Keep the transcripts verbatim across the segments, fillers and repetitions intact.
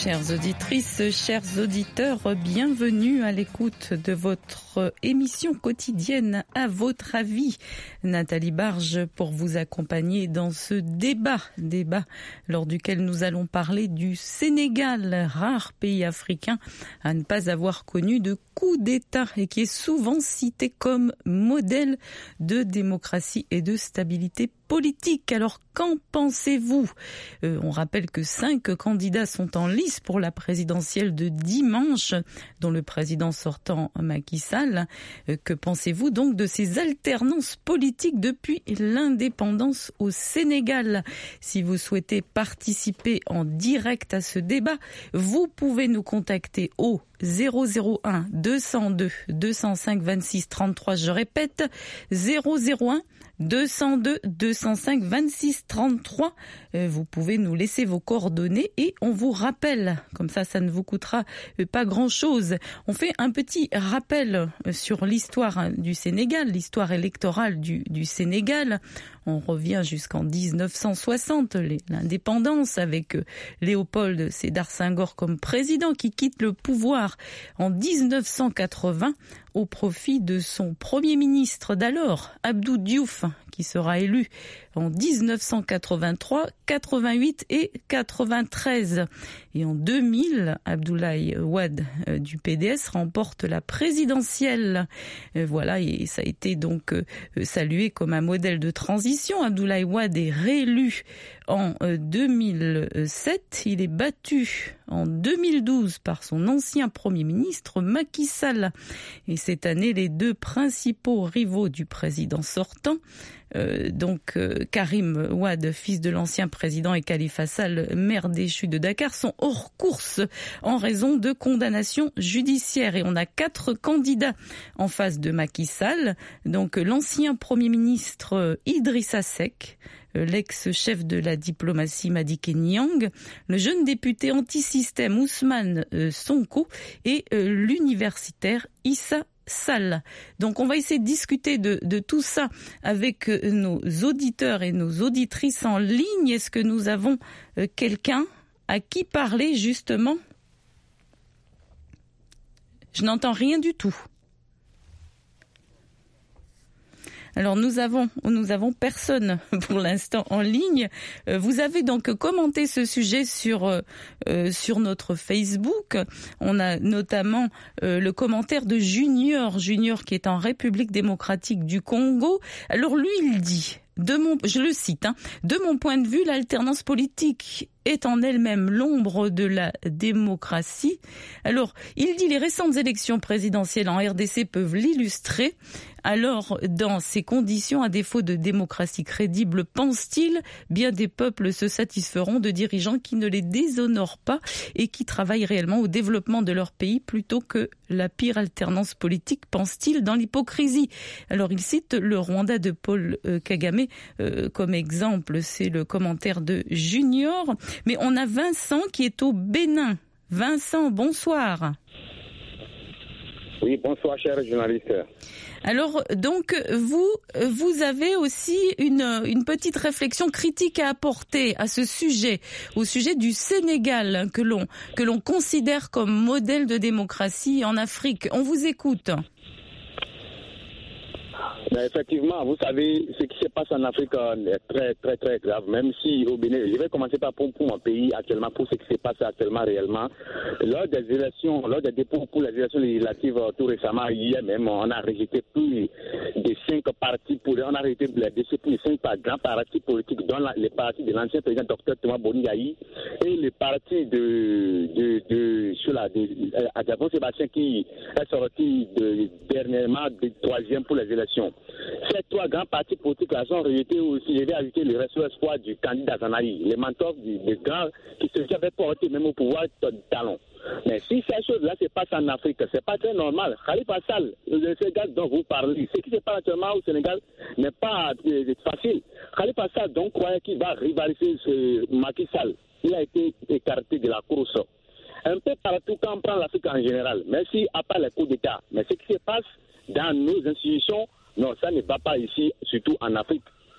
Chères auditrices, chers auditeurs, bienvenue à l'écoute de votre émission quotidienne À votre avis. Nathalie Barge pour vous accompagner dans ce débat, débat lors duquel nous allons parler du Sénégal, rare pays africain à ne pas avoir connu de coup d'État et qui est souvent cité comme modèle de démocratie et de stabilité politique. Alors qu'en pensez-vous ? euh, On rappelle que cinq candidats sont en lice pour la présidentielle de dimanche, dont le président sortant Macky Sall. Euh, que pensez-vous donc de ces alternances politiques depuis l'indépendance au Sénégal ? Si vous souhaitez participer en direct à ce débat, vous pouvez nous contacter au zéro zéro un deux cent deux deux cent cinq vingt-six trente-trois. Je répète, zéro zéro un deux cent deux deux cent cinq vingt-six trente-trois. Euh, vous pouvez nous laisser vos coordonnées et on vous rappelle. Comme ça, ça ne vous coûtera pas grand-chose. On fait un petit rappel sur l'histoire du Sénégal, l'histoire électorale du, du Sénégal. On revient jusqu'en dix-neuf cent soixante, l'indépendance avec Léopold Sédar Senghor comme président qui quitte le pouvoir en dix-neuf cent quatre-vingts au profit de son premier ministre d'alors, Abdou Diouf, qui sera élu en dix-neuf cent quatre-vingt-trois, quatre-vingt-huit et quatre-vingt-treize. Et en deux mille, Abdoulaye Wade euh, du P D S remporte la présidentielle. Euh, voilà, et ça a été donc euh, salué comme un modèle de transition. Abdoulaye Wade est réélu en euh, deux mille sept. Il est battu en deux mille douze par son ancien Premier ministre Macky Sall. Et cette année, les deux principaux rivaux du président sortant, Euh, donc euh, Karim Wade, fils de l'ancien président, et Khalifa Sall, maire déchu de Dakar, sont hors course en raison de condamnations judiciaires. Et on a quatre candidats en face de Macky Sall. Donc l'ancien Premier ministre euh, Idrissa Seck, euh, l'ex-chef de la diplomatie Madické Niang, le jeune député anti-système Ousmane euh, Sonko et euh, l'universitaire Issa Sall. Donc on va essayer de discuter de, de tout ça avec nos auditeurs et nos auditrices en ligne. Est-ce que nous avons euh, quelqu'un à qui parler justement ? Je n'entends rien du tout. Alors nous avons nous avons personne pour l'instant en ligne. Euh, vous avez donc commenté ce sujet sur euh, sur notre Facebook. On a notamment euh, le commentaire de Junior Junior qui est en République démocratique du Congo. Alors lui il dit, de mon je le cite hein, de mon point de vue, l'alternance politique est en elle-même l'ombre de la démocratie. Alors, il dit les récentes élections présidentielles en R D C peuvent l'illustrer. Alors, dans ces conditions, à défaut de démocratie crédible, pense-t-il, bien des peuples se satisferont de dirigeants qui ne les déshonorent pas et qui travaillent réellement au développement de leur pays plutôt que la pire alternance politique, pense-t-il, dans l'hypocrisie. Alors, il cite le Rwanda de Paul euh, Kagame euh, comme exemple. C'est le commentaire de Junior. Mais on a Vincent qui est au Bénin. Vincent, bonsoir. Oui, bonsoir, cher journaliste. Alors, donc, vous, vous avez aussi une, une petite réflexion critique à apporter à ce sujet, au sujet du Sénégal, que l'on, que l'on considère comme modèle de démocratie en Afrique. On vous écoute. Mais effectivement, vous savez, ce qui se passe en Afrique est très, très, très grave. Même si au Bénin, je vais commencer par pour, pour mon pays actuellement, pour ce qui se passe actuellement réellement. Lors des élections, lors des dépôts pour les élections législatives tout récemment, hier même, on a rejeté plus de cinq partis pour, on a rejeté les décès pour les cinq grands partis politiques, dont la, les partis de l'ancien président docteur Thomas Boni Yahi et le parti de, de, de, sur la, de, Adjabon Sébastien qui est sorti de, dernièrement de troisième pour les élections. Ces trois grands partis politiques là sont rejetés aussi. Je vais ajouter le reste espoir du candidat Zanari, les mentors des grands qui se avaient porté même au pouvoir de talon. Mais si ces choses-là se passent en Afrique, c'est pas très normal. Khalifa Sall, le Sénégal dont vous parlez, ce qui se passe actuellement au Sénégal n'est pas euh, facile. Khalifa Sall donc croyait qu'il va rivaliser ce Macky Sall. Il a été écarté de la course. Un peu partout quand on prend l'Afrique en général, même si à part les coups d'État, mais ce qui se passe dans nos institutions, non, ça ne va pas ici, surtout en Afrique.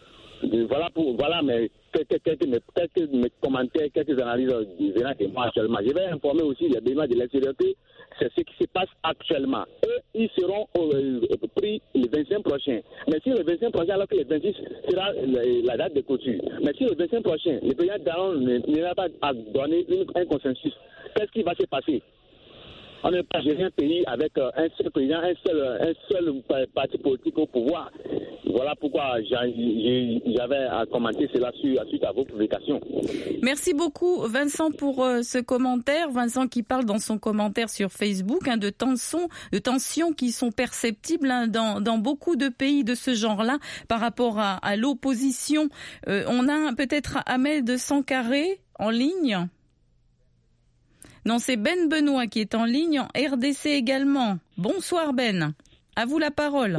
Voilà, pour, voilà mais quelques, quelques, quelques mes commentaires, quelques analyses venant de moi actuellement. Je vais informer aussi les bénévoles de l'extérieur que c'est ce qui se passe actuellement. Eux, ils seront euh, pris le vingt-cinq prochain. Mais si le vingt-cinq prochain, alors que le vingt-six sera la, la date de clôture. Mais si le vingt-cinq prochain, le président Talon n'ira pas à donner une, un consensus, qu'est-ce qui va se passer? On ne peut pas gérer un pays avec un seul président, un seul, un seul parti politique au pouvoir. Voilà pourquoi j'avais à commenter cela suite à vos publications. Merci beaucoup Vincent pour euh, ce commentaire. Vincent qui parle dans son commentaire sur Facebook hein, de tensions, de tensions qui sont perceptibles hein, dans, dans beaucoup de pays de ce genre-là par rapport à, à l'opposition. Euh, on a peut-être Ahmed Sankaré en ligne. Non, c'est Ben Benoît qui est en ligne, en R D C également. Bonsoir Ben, à vous la parole.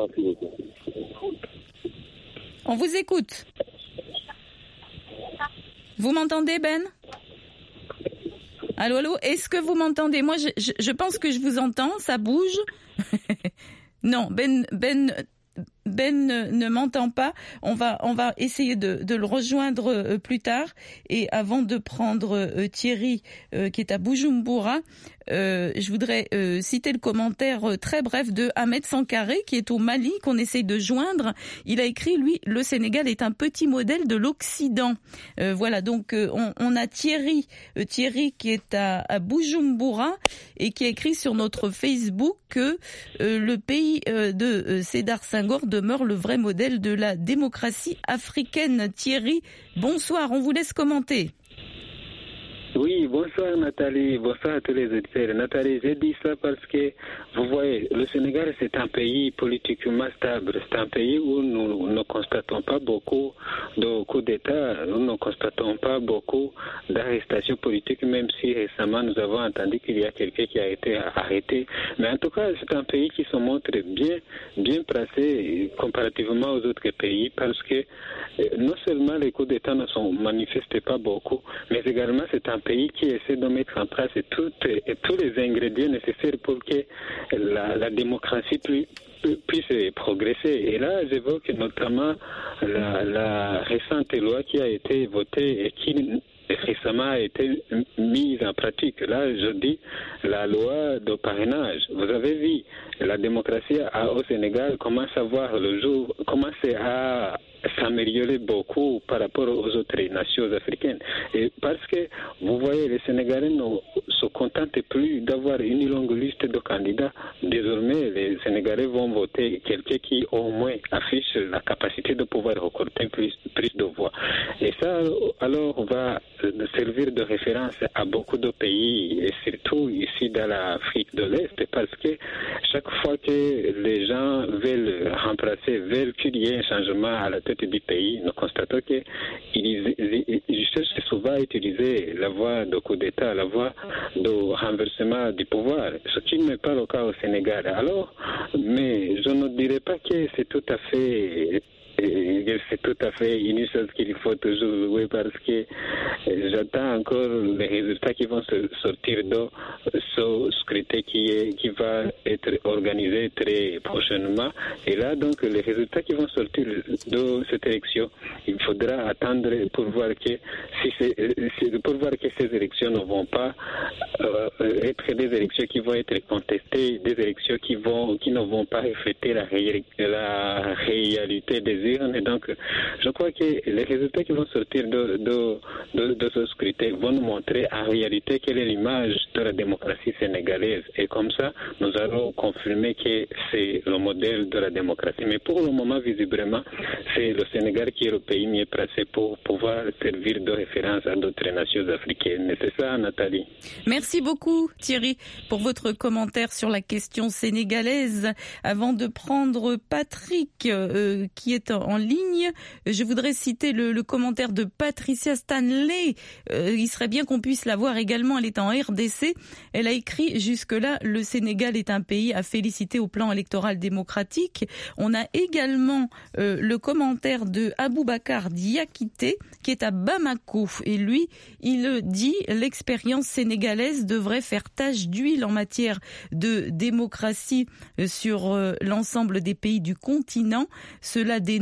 On vous écoute. Vous m'entendez Ben ? Allô, allô, est-ce que vous m'entendez ? Moi, je, je, je pense que je vous entends, ça bouge. Non, Ben... Ben Ben ne, ne m'entend pas. On va, on va essayer de, de le rejoindre euh, plus tard. Et avant de prendre euh, Thierry, euh, qui est à Bujumbura, euh, je voudrais euh, citer le commentaire euh, très bref de Ahmed Sankaré, qui est au Mali, qu'on essaye de joindre. Il a écrit, lui, le Sénégal est un petit modèle de l'Occident. Euh, voilà, donc euh, on, on a Thierry, euh, Thierry qui est à, à Bujumbura et qui a écrit sur notre Facebook que euh, le pays euh, de euh, Sédar Senghor demeure le vrai modèle de la démocratie africaine. Thierry, bonsoir, on vous laisse commenter. Oui, bonsoir Nathalie, bonsoir à tous les auditeurs. Nathalie, j'ai dit ça parce que, vous voyez, le Sénégal c'est un pays politiquement stable. C'est un pays où nous ne constatons pas beaucoup de coups d'État, nous ne constatons pas beaucoup d'arrestations politiques, même si récemment nous avons entendu qu'il y a quelqu'un qui a été arrêté. Mais en tout cas, c'est un pays qui se montre bien, bien placé comparativement aux autres pays parce que non seulement les coups d'État ne sont manifestés pas beaucoup, mais également c'est un pays qui essaie de mettre en place tout, et tous les ingrédients nécessaires pour que la, la démocratie puisse, puisse progresser. Et là, j'évoque notamment la, la récente loi qui a été votée et qui récemment a été mise en pratique. Là, je dis la loi de parrainage. Vous avez vu, la démocratie au Sénégal commence à voir le jour, commence à s'améliorer beaucoup par rapport aux autres nations africaines. Et parce que, vous voyez, les Sénégalais ne se contentent plus d'avoir une longue liste de candidats. Désormais, les Sénégalais vont voter quelqu'un qui, au moins, affiche la capacité de pouvoir recruter plus, plus de voix. Et ça, alors, va servir de référence à beaucoup de pays, et surtout ici dans l'Afrique de l'Est, parce que chaque fois que les gens veulent remplacer, veulent qu'il y ait un changement à la tête du pays, nous constatons qu'ils ils cherchent souvent à utiliser la voie de coup d'État, la voie de renversement du pouvoir, ce qui n'est pas le cas au Sénégal. Alors, mais je ne dirais pas que c'est tout à fait... c'est tout à fait une chose qu'il faut toujours jouer parce que j'attends encore les résultats qui vont sortir de ce scrutin qui, est, qui va être organisé très prochainement. Et là, donc, les résultats qui vont sortir de cette élection, il faudra attendre pour voir que, si c'est, pour voir que ces élections ne vont pas euh, être des élections qui vont être contestées, des élections qui, vont, qui ne vont pas refléter la, ré, la réalité des urnes. Et donc, je crois que les résultats qui vont sortir de, de, de, de ce scrutin vont nous montrer en réalité quelle est l'image de la démocratie sénégalaise. Et comme ça, nous allons confirmer que c'est le modèle de la démocratie. Mais pour le moment, visiblement, c'est le Sénégal qui est le pays mieux placé pour pouvoir servir de référence à d'autres nations africaines. C'est ça, Nathalie. Merci beaucoup, Thierry, pour votre commentaire sur la question sénégalaise. Avant de prendre Patrick, euh, qui est en ligne, je voudrais citer le, le commentaire de Patricia Stanley. Euh, il serait bien qu'on puisse la voir également. Elle est en R D C. Elle a écrit jusque-là, le Sénégal est un pays à féliciter au plan électoral démocratique. On a également euh, le commentaire de Aboubacar Diakité, qui est à Bamako. Et lui, il dit l'expérience sénégalaise devrait faire tache d'huile en matière de démocratie sur euh, l'ensemble des pays du continent. Cela dénote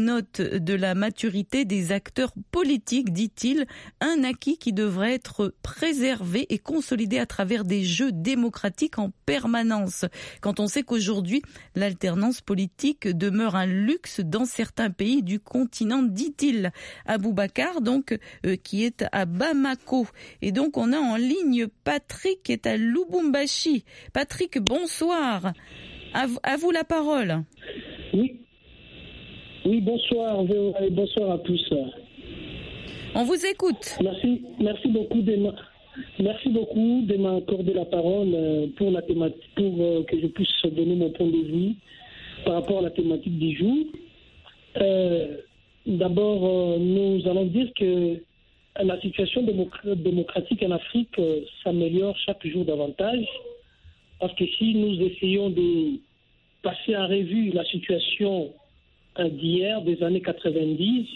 de la maturité des acteurs politiques, dit-il, un acquis qui devrait être préservé et consolidé à travers des jeux démocratiques en permanence. Quand on sait qu'aujourd'hui, l'alternance politique demeure un luxe dans certains pays du continent, dit-il. Aboubacar, donc, euh, qui est à Bamako. Et donc, on a en ligne Patrick qui est à Lubumbashi. Patrick, bonsoir. À, à vous la parole. Oui. Oui, bonsoir. Bonsoir à tous. On vous écoute. Merci, merci beaucoup de ma, merci beaucoup de m'accorder la parole pour la thématique, pour que je puisse donner mon point de vue par rapport à la thématique du jour. Euh, D'abord, nous allons dire que la situation démocratique en Afrique s'améliore chaque jour davantage, parce que si nous essayons de passer en revue la situation d'hier, des années quatre-vingt-dix,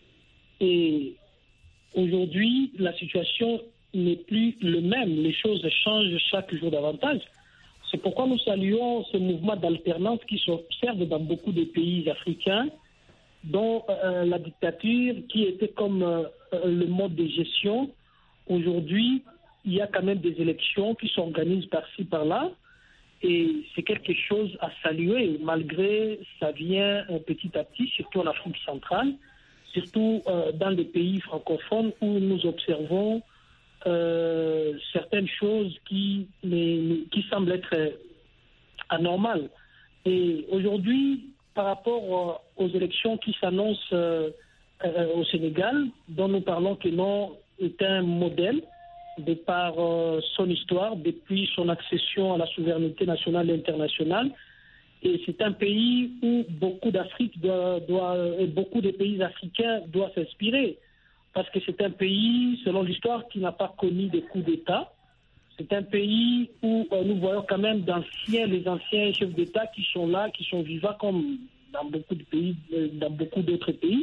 et aujourd'hui, la situation n'est plus le même. Les choses changent chaque jour davantage. C'est pourquoi nous saluons ce mouvement d'alternance qui s'observe dans beaucoup de pays africains, dont euh, la dictature, qui était comme euh, le mode de gestion. Aujourd'hui, il y a quand même des élections qui s'organisent par-ci, par-là, et c'est quelque chose à saluer, malgré ça vient euh, petit à petit, surtout en Afrique centrale, surtout euh, dans les pays francophones où nous observons euh, certaines choses qui, les, qui semblent être anormales. Et aujourd'hui, par rapport aux élections qui s'annoncent euh, euh, au Sénégal, dont nous parlons que non est un modèle de par euh, son histoire, depuis son accession à la souveraineté nationale et internationale. Et c'est un pays où beaucoup d'Afrique doit, doit, et beaucoup de pays africains doivent s'inspirer, parce que c'est un pays, selon l'histoire, qui n'a pas connu de coups d'État. C'est un pays où euh, nous voyons quand même d'anciens, les anciens chefs d'État qui sont là, qui sont vivants comme dans beaucoup de pays, euh, dans beaucoup d'autres pays.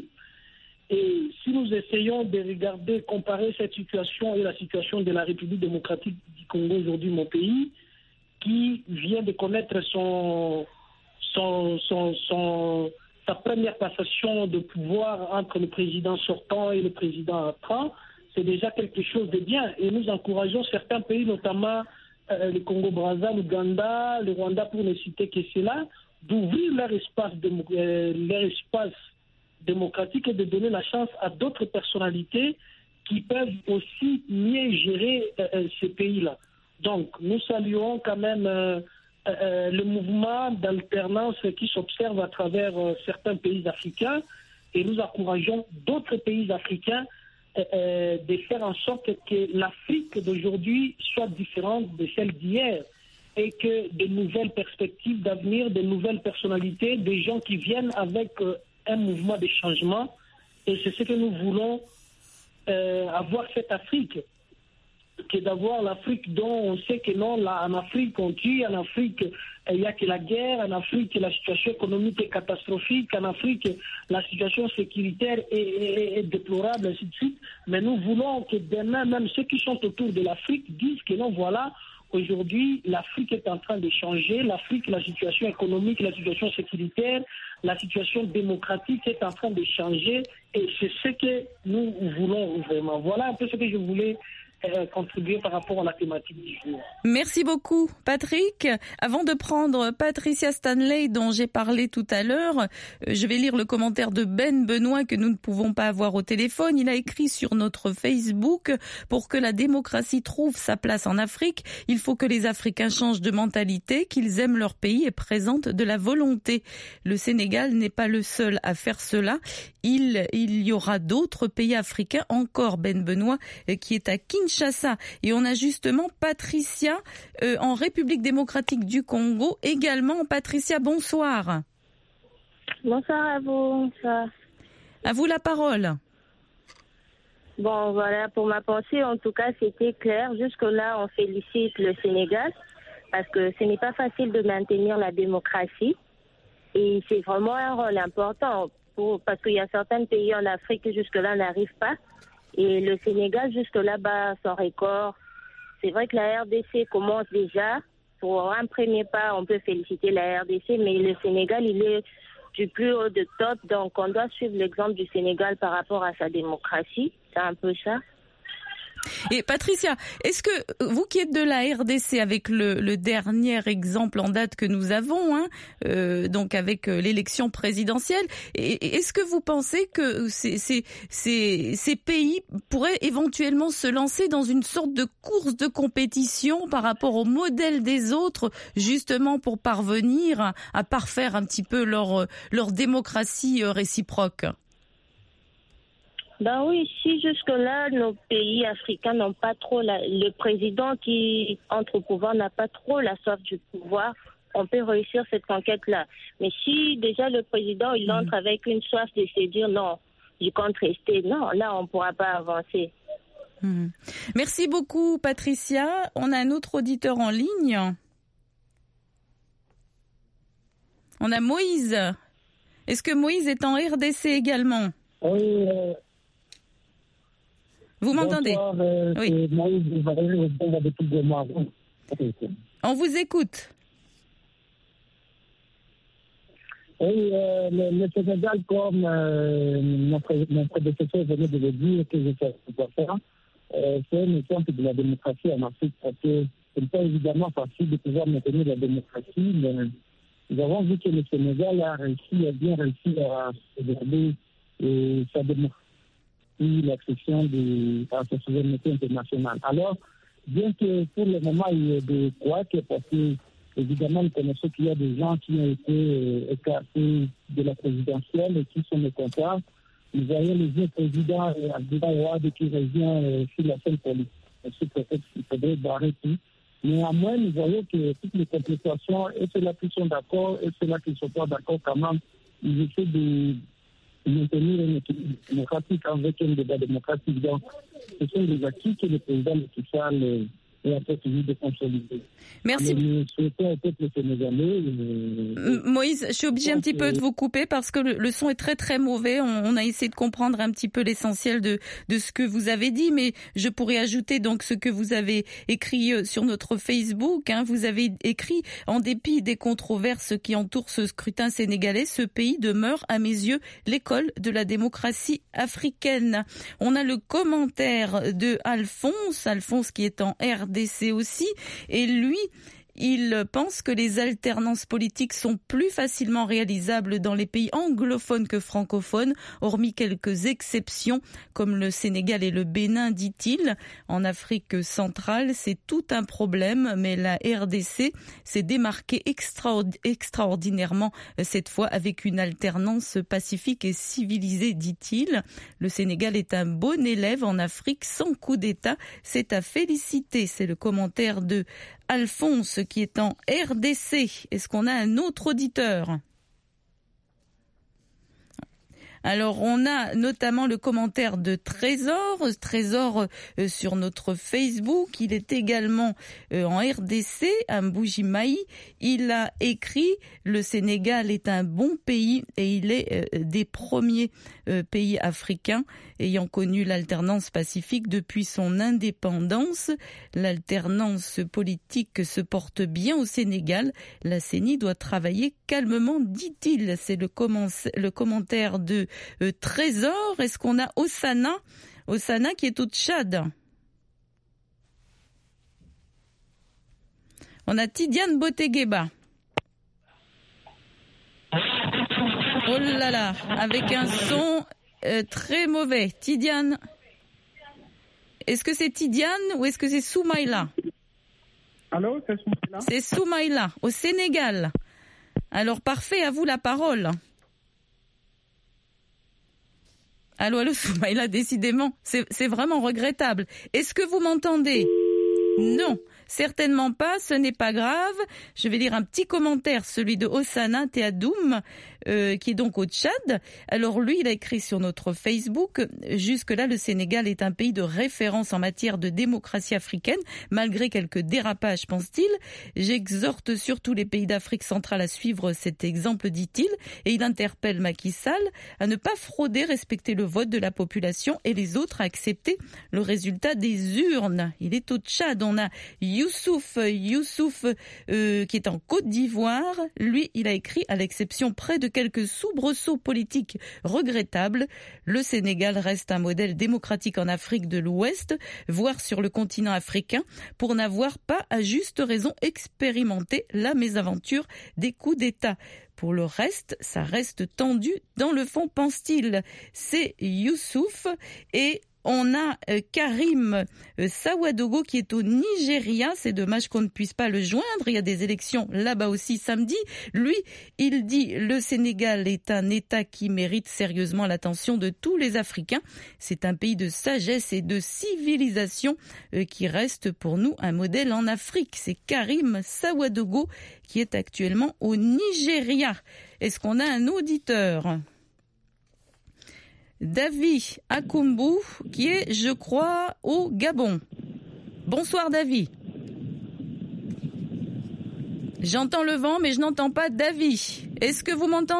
Et si nous essayons de regarder, comparer cette situation et la situation de la République démocratique du Congo aujourd'hui, mon pays, qui vient de connaître son, son, son, son, sa première passation de pouvoir entre le président sortant et le président entrant, c'est déjà quelque chose de bien. Et nous encourageons certains pays, notamment euh, le Congo-Brazza, l'Ouganda, le Rwanda, pour ne citer que cela, d'ouvrir leur espace, démo- euh, leur espace démocratique et de donner la chance à d'autres personnalités qui peuvent aussi mieux gérer euh, ces pays-là. Donc, nous saluons quand même euh, euh, le mouvement d'alternance qui s'observe à travers euh, certains pays africains, et nous encourageons d'autres pays africains Euh, de faire en sorte que l'Afrique d'aujourd'hui soit différente de celle d'hier, et que de nouvelles perspectives d'avenir, de nouvelles personnalités, des gens qui viennent avec euh, un mouvement de changement. Et c'est ce que nous voulons euh, avoir, cette Afrique, que d'avoir l'Afrique dont on sait que non, là, en Afrique on tue, en Afrique il n'y a que la guerre, en Afrique la situation économique est catastrophique, en Afrique la situation sécuritaire est, est, est déplorable, ainsi de suite. Mais nous voulons que demain, même ceux qui sont autour de l'Afrique disent que non, voilà, aujourd'hui l'Afrique est en train de changer, l'Afrique, la situation économique, la situation sécuritaire, la situation démocratique est en train de changer, et c'est ce que nous voulons vraiment. Voilà un peu ce que je voulais Euh, contribuer par rapport à la thématique du jour. Merci beaucoup, Patrick. Avant de prendre Patricia Stanley, dont j'ai parlé tout à l'heure, euh, je vais lire le commentaire de Ben Benoît que nous ne pouvons pas avoir au téléphone. Il a écrit sur notre Facebook: pour que la démocratie trouve sa place en Afrique, il faut que les Africains changent de mentalité, qu'ils aiment leur pays et présentent de la volonté. Le Sénégal n'est pas le seul à faire cela. Il, il y aura d'autres pays africains, encore Ben Benoît, euh, qui est à Kinshasa. Et on a justement Patricia euh, en République démocratique du Congo également. Patricia, bonsoir. Bonsoir à vous. Bonsoir. À vous la parole. Bon, voilà, pour ma pensée, en tout cas, c'était clair. Jusque-là, on félicite le Sénégal, parce que ce n'est pas facile de maintenir la démocratie. Et c'est vraiment un rôle important, pour, parce qu'il y a certains pays en Afrique qui jusque-là n'arrivent pas. Et le Sénégal, jusque-là, bat son record. C'est vrai que la R D C commence déjà. Pour un premier pas, on peut féliciter la R D C, mais le Sénégal, il est du plus haut de top. Donc, on doit suivre l'exemple du Sénégal par rapport à sa démocratie. C'est un peu ça. Et Patricia, est-ce que vous qui êtes de la R D C, avec le, le dernier exemple en date que nous avons, hein, euh, donc avec l'élection présidentielle, et, est-ce que vous pensez que ces, ces, ces, ces pays pourraient éventuellement se lancer dans une sorte de course de compétition par rapport au modèle des autres, justement pour parvenir à, à parfaire un petit peu leur, leur démocratie réciproque ? Ben oui, si jusque-là, nos pays africains n'ont pas trop, la, le président qui entre au pouvoir n'a pas trop la soif du pouvoir, on peut réussir cette conquête-là. Mais si déjà le président, il entre mmh. avec une soif de se dire non, je compte rester, non, là, on ne pourra pas avancer. Mmh. Merci beaucoup, Patricia. On a un autre auditeur en ligne. On a Moïse. Est-ce que Moïse est en R D C également ? Oui, euh... Vous m'entendez ? Bonsoir, euh, oui. Moïse, on vous écoute. Oui, euh, le, le Sénégal, comme euh, mon, mon prédécesseur venait de le dire, que je fais faire, euh, c'est un exemple de la démocratie en Afrique, parce que ce n'est pas évidemment facile de pouvoir maintenir la démocratie, mais nous avons vu que le Sénégal a réussi, a bien réussi à garder euh, sa démocratie, l'accession de, à sa souveraineté internationale. Alors, bien que pour le moment, il y ait des couacs, parce que, évidemment, nous connaissons qu'il y a des gens qui ont été euh, écartés de la présidentielle et qui sont mécontents. Nous voyons le vieux président euh, Abdoulaye Wade qui revient euh, sur la scène politique. Sous prétexte qu'il faudrait barrer tout. Néanmoins, nous voyons que toutes les complications, et ceux-là qui sont d'accord, et ceux-là qui ne sont pas d'accord, quand même, ils essaient de maintenir un équilibre démocratique avec un débat démocratique. Donc, ce sont des acquis que le président Macky Sall est en train de consolider. Merci. Nous souhaitons au peuple sénégalais. Euh, Moïse, je suis obligée un petit peu de vous couper parce que le, le son est très très mauvais. On, on a essayé de comprendre un petit peu l'essentiel de, de ce que vous avez dit, mais je pourrais ajouter donc ce que vous avez écrit sur notre Facebook. Hein. Vous avez écrit, en dépit des controverses qui entourent ce scrutin sénégalais, ce pays demeure à mes yeux l'école de la démocratie africaine. On a le commentaire de Alphonse, Alphonse qui est en R D C aussi, et lui, il pense que les alternances politiques sont plus facilement réalisables dans les pays anglophones que francophones, hormis quelques exceptions comme le Sénégal et le Bénin, dit-il. En Afrique centrale, c'est tout un problème, mais la R D C s'est démarquée extraordi- extraordinairement cette fois avec une alternance pacifique et civilisée, dit-il. Le Sénégal est un bon élève en Afrique sans coup d'État. C'est à féliciter. C'est le commentaire de Alphonse qui est en R D C. Est-ce qu'on a un autre auditeur ? Alors, on a notamment le commentaire de Trésor, Trésor euh, sur notre Facebook. Il est également euh, en R D C, à Mbujimaï. Il a écrit « Le Sénégal est un bon pays et il est euh, des premiers euh, pays africains ayant connu l'alternance pacifique depuis son indépendance. L'alternance politique se porte bien au Sénégal. La C E N I doit travailler calmement, dit-il. » C'est le, commence, le commentaire de Euh, Trésor. Est-ce qu'on a Osana Osana qui est au Tchad. On a Tidiane Botegueba. Oh là là, avec un son euh, très mauvais. Tidiane, est-ce que c'est Tidiane ou est-ce que c'est Soumaïla? Allô, c'est Soumaïla. C'est Soumaïla, au Sénégal. Alors parfait, à vous la parole. Allô, allô, Soumaïla, décidément, c'est, c'est vraiment regrettable. Est-ce que vous m'entendez? Non, certainement pas, ce n'est pas grave. Je vais lire un petit commentaire, celui de Osana Teadoum, euh, qui est donc au Tchad. Alors lui, il a écrit sur notre Facebook, jusque-là, le Sénégal est un pays de référence en matière de démocratie africaine, malgré quelques dérapages, pense-t-il. J'exhorte surtout les pays d'Afrique centrale à suivre cet exemple, dit-il, et il interpelle Macky Sall à ne pas frauder, respecter le vote de la population et les autres à accepter le résultat des urnes. Il est au Tchad. On a Youssouf, Youssouf euh, qui est en Côte d'Ivoire. Lui, il a écrit, à l'exception près de quelques soubresauts politiques regrettables, le Sénégal reste un modèle démocratique en Afrique de l'Ouest, voire sur le continent africain, pour n'avoir pas à juste raison expérimenté la mésaventure des coups d'État. Pour le reste, ça reste tendu dans le fond, pense-t-il. C'est Youssouf et on a euh, Karim euh, Sawadogo qui est au Nigeria. C'est dommage qu'on ne puisse pas le joindre. Il y a des élections là-bas aussi samedi. Lui, il dit le Sénégal est un État qui mérite sérieusement l'attention de tous les Africains. C'est un pays de sagesse et de civilisation euh, qui reste pour nous un modèle en Afrique. C'est Karim Sawadogo qui est actuellement au Nigeria. Est-ce qu'on a un auditeur ? David Akumbu, qui est, je crois, au Gabon. Bonsoir David. J'entends le vent, mais je n'entends pas David. Est-ce que vous m'entendez ?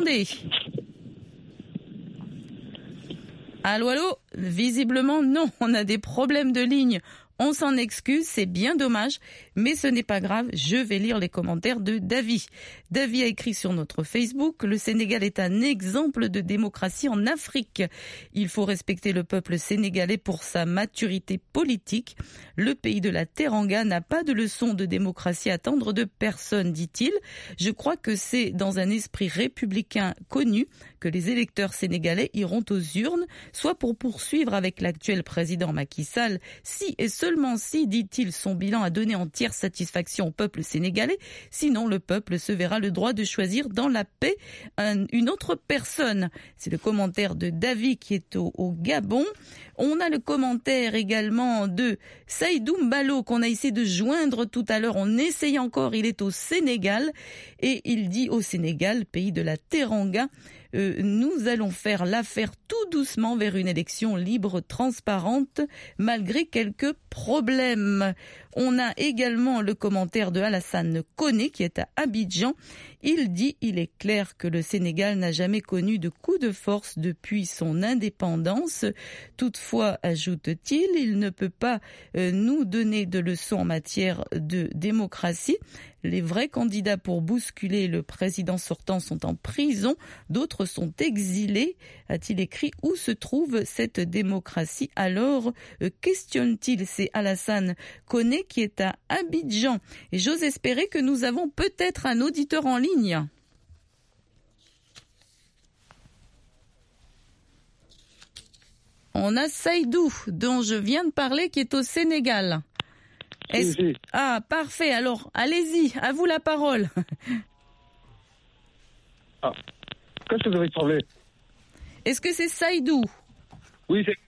Allô, allô ? Visiblement, non, on a des problèmes de ligne. On s'en excuse, c'est bien dommage, mais ce n'est pas grave, je vais lire les commentaires de David. David a écrit sur notre Facebook, le Sénégal est un exemple de démocratie en Afrique. Il faut respecter le peuple sénégalais pour sa maturité politique. Le pays de la Teranga n'a pas de leçon de démocratie à attendre de personne, dit-il. Je crois que c'est dans un esprit républicain connu que les électeurs sénégalais iront aux urnes, soit pour poursuivre avec l'actuel président Macky Sall, si et seulement si, dit-il, son bilan a donné entière satisfaction au peuple sénégalais, sinon le peuple se verra le droit de choisir dans la paix un, une autre personne. C'est le commentaire de David qui est au, au Gabon. On a le commentaire également de Saïdou Mbalo qu'on a essayé de joindre tout à l'heure. On essaye encore, il est au Sénégal et il dit au Sénégal, pays de la Teranga, Euh, nous allons faire l'affaire tout doucement vers une élection libre, transparente, malgré quelques problèmes. On a également le commentaire de Alassane Koné qui est à Abidjan. Il dit « Il est clair que le Sénégal n'a jamais connu de coup de force depuis son indépendance. Toutefois, ajoute-t-il, il ne peut pas euh, nous donner de leçons en matière de démocratie. Les vrais candidats pour bousculer le président sortant sont en prison, d'autres sont exilés, a-t-il écrit. Où se trouve cette démocratie alors, euh, questionne-t-il. C'est Alassane Koné qui est à Abidjan. Et j'ose espérer que nous avons peut-être un auditeur en ligne. On a Saïdou, dont je viens de parler, qui est au Sénégal. Est-ce... Oui, oui. Ah, parfait. Alors, allez-y, à vous la parole. Ah. Qu'est-ce que vous avez parlé ? Est-ce que c'est Saïdou ? Oui, c'est...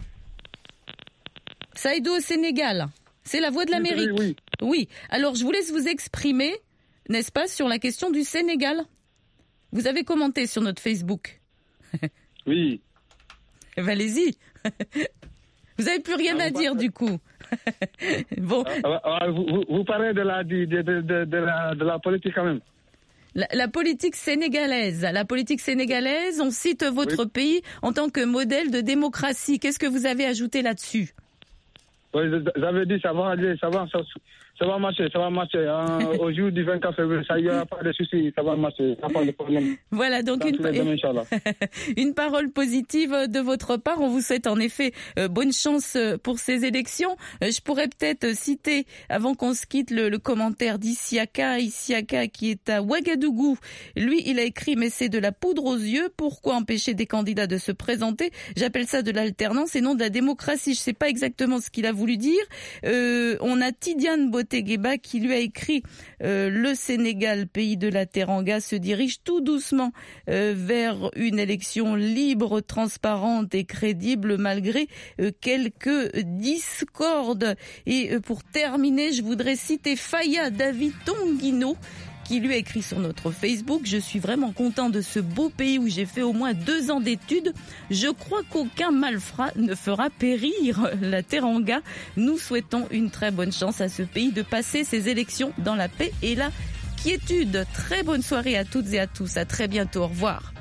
Saïdou au Sénégal. C'est la voix de l'Amérique. Oui, oui. Oui. Alors, je vous laisse vous exprimer, n'est-ce pas, sur la question du Sénégal. Vous avez commenté sur notre Facebook. Oui. Allez-y. Vous n'avez plus rien ah, à dire, du coup. Bon. Ah, ah, vous, vous, vous parlez de la, de, de, de, de, la, de la politique quand même. La, la politique sénégalaise. La politique sénégalaise, on cite votre oui. pays en tant que modèle de démocratie. Qu'est-ce que vous avez ajouté là-dessus ? Oui, j'avais dit ça va aller, ça va, ça, ça va marcher, ça va marcher. Hein, au jour du vingt-quatre février, ça y a pas de souci, ça va marcher, ça pas de problème. Voilà, donc une, demain, une parole positive de votre part. On vous souhaite en effet euh, bonne chance pour ces élections. Euh, je pourrais peut-être citer, avant qu'on se quitte, le, le commentaire d'Isiaka, Isiaka qui est à Ouagadougou. Lui, il a écrit « Mais c'est de la poudre aux yeux. Pourquoi empêcher des candidats de se présenter ? J'appelle ça de l'alternance et non de la démocratie. » Je sais pas exactement ce qu'il a voulu dire. Euh, on a Tidiane Botegueba qui lui a écrit euh, « Le Sénégal, pays de la Teranga, se dirige tout doucement euh, vers une élection libre, transparente et crédible malgré euh, quelques discordes. » Et euh, pour terminer, je voudrais citer Faya David Tonguino qui lui a écrit sur notre Facebook « Je suis vraiment content de ce beau pays où j'ai fait au moins deux ans d'études. Je crois qu'aucun malfrat ne fera périr la Teranga. Nous souhaitons une très bonne chance à ce pays de passer ses élections dans la paix et la quiétude. » Très bonne soirée à toutes et à tous. À très bientôt. Au revoir.